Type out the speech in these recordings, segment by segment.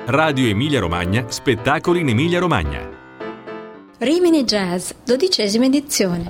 Radio Emilia Romagna, spettacoli in Emilia Romagna. Rimini Jazz, 12ª edizione.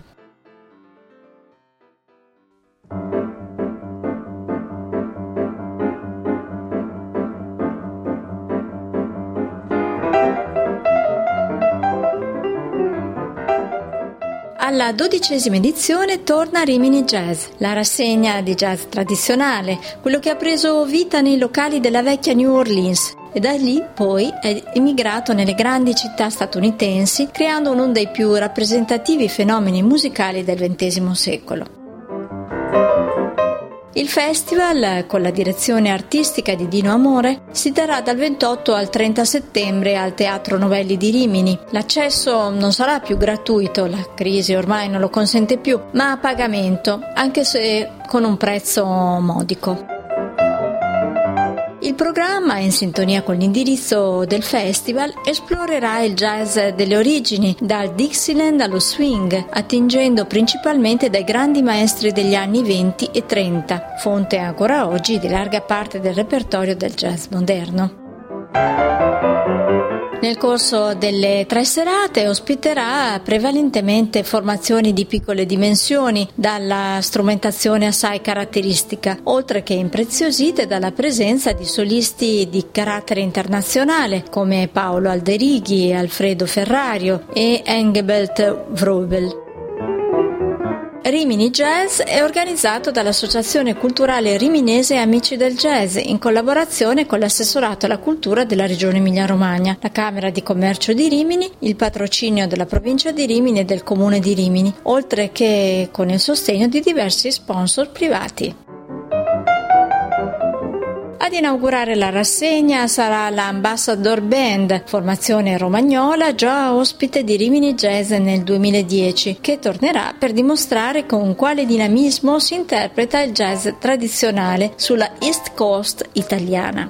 Alla 12ª edizione torna Rimini Jazz, la rassegna di jazz tradizionale, quello che ha preso vita nei locali della vecchia New Orleans e da lì poi è emigrato nelle grandi città statunitensi, creando uno dei più rappresentativi fenomeni musicali del XX secolo. Il festival, con la direzione artistica di Dino Amore, si terrà dal 28 al 30 settembre al Teatro Novelli di Rimini. L'accesso non sarà più gratuito, la crisi ormai non lo consente più, ma a pagamento, anche se con un prezzo modico. Il programma, in sintonia con l'indirizzo del festival, esplorerà il jazz delle origini, dal Dixieland allo swing, attingendo principalmente dai grandi maestri degli anni 20 e 30, fonte ancora oggi di larga parte del repertorio del jazz moderno. Nel corso delle 3 serate ospiterà prevalentemente formazioni di piccole dimensioni, dalla strumentazione assai caratteristica, oltre che impreziosite dalla presenza di solisti di carattere internazionale come Paolo Alderighi, Alfredo Ferrario e Engelbert Wrobel. Rimini Jazz è organizzato dall'Associazione Culturale Riminese Amici del Jazz in collaborazione con l'Assessorato alla Cultura della Regione Emilia-Romagna, la Camera di Commercio di Rimini, il patrocinio della Provincia di Rimini e del Comune di Rimini, oltre che con il sostegno di diversi sponsor privati. Ad inaugurare la rassegna sarà la Ambassador Band, formazione romagnola già ospite di Rimini Jazz nel 2010, che tornerà per dimostrare con quale dinamismo si interpreta il jazz tradizionale sulla East Coast italiana.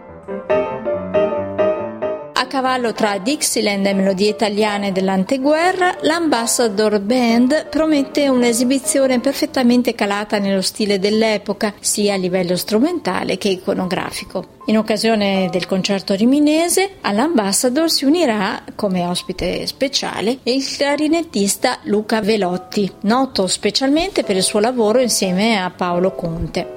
A cavallo tra Dixieland e melodie italiane dell'anteguerra, l'Ambassador Band promette un'esibizione perfettamente calata nello stile dell'epoca, sia a livello strumentale che iconografico. In occasione del concerto riminese, all'Ambassador si unirà, come ospite speciale, il clarinettista Luca Velotti, noto specialmente per il suo lavoro insieme a Paolo Conte.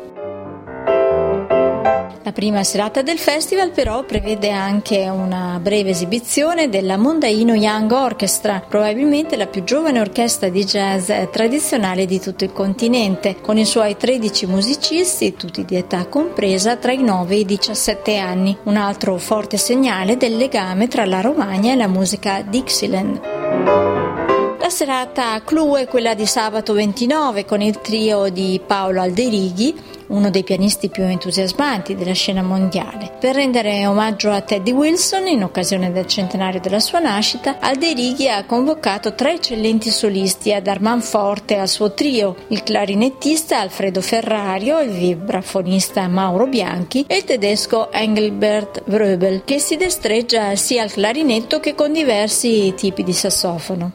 La prima serata del festival però prevede anche una breve esibizione della Mondaino Young Orchestra, probabilmente la più giovane orchestra di jazz tradizionale di tutto il continente, con i suoi 13 musicisti, tutti di età compresa tra i 9 e i 17 anni, un altro forte segnale del legame tra la Romagna e la musica Dixieland. La serata clou è quella di sabato 29 con il trio di Paolo Alderighi, uno dei pianisti più entusiasmanti della scena mondiale. Per rendere omaggio a Teddy Wilson, in occasione del centenario della sua nascita, Alderighi ha convocato 3 eccellenti solisti a dar manforte al suo trio, il clarinettista Alfredo Ferrario, il vibrafonista Mauro Bianchi e il tedesco Engelbert Wrobel, che si destreggia sia al clarinetto che con diversi tipi di sassofono.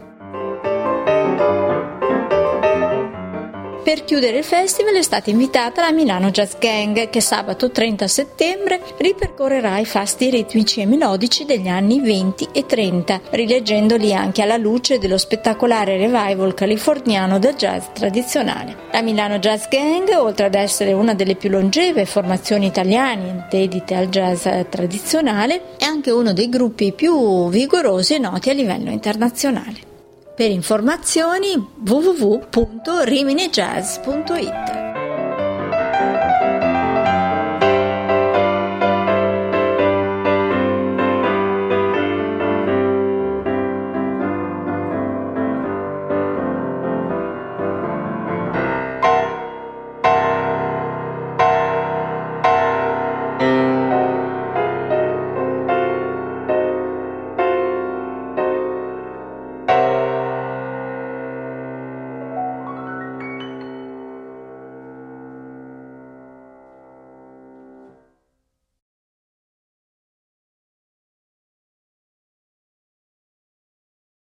Per chiudere il festival è stata invitata la Milano Jazz Gang, che sabato 30 settembre ripercorrerà i fasti ritmici e melodici degli anni 20 e 30, rileggendoli anche alla luce dello spettacolare revival californiano del jazz tradizionale. La Milano Jazz Gang, oltre ad essere una delle più longeve formazioni italiane dedite al jazz tradizionale, è anche uno dei gruppi più vigorosi e noti a livello internazionale. Per informazioni www.riminijazz.it